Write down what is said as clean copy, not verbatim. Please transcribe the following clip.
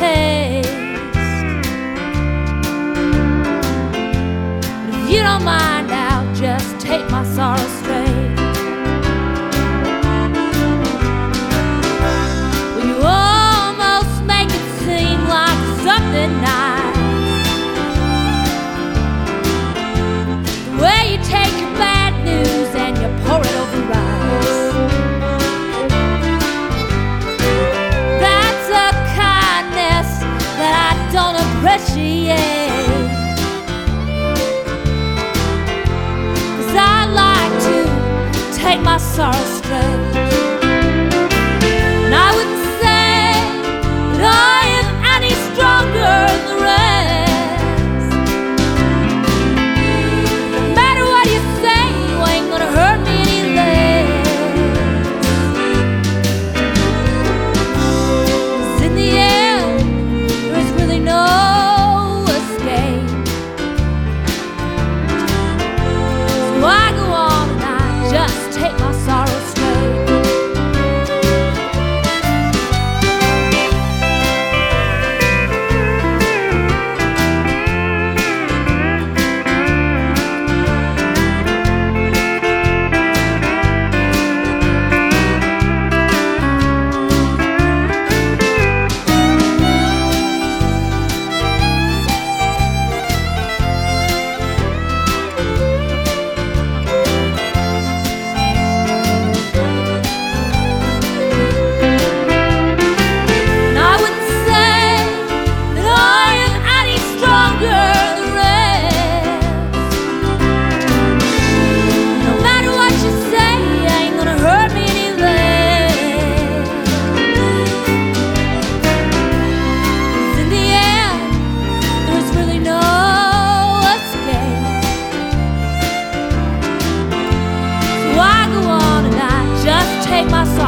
taste. But if you don't mind, I'll just take my sorrow straight. Well, you almost make it seem like something nice. The way you take your bad news and you pour it over rice. That's a kindness that I don't appreciate. 'Cause I like to take my sorrow straight. And I wouldn't say that I am any stronger than the rest. No matter what you say, you ain't gonna hurt me any less. 'Cause in the end, there's really no escape. So I go on and I just take my sorrow straight. And I wouldn't say that I am any stronger than the rest. No matter what you say, you ain't gonna hurt me any less. 'Cause in the end, there's really no escape. So I go on and I just take my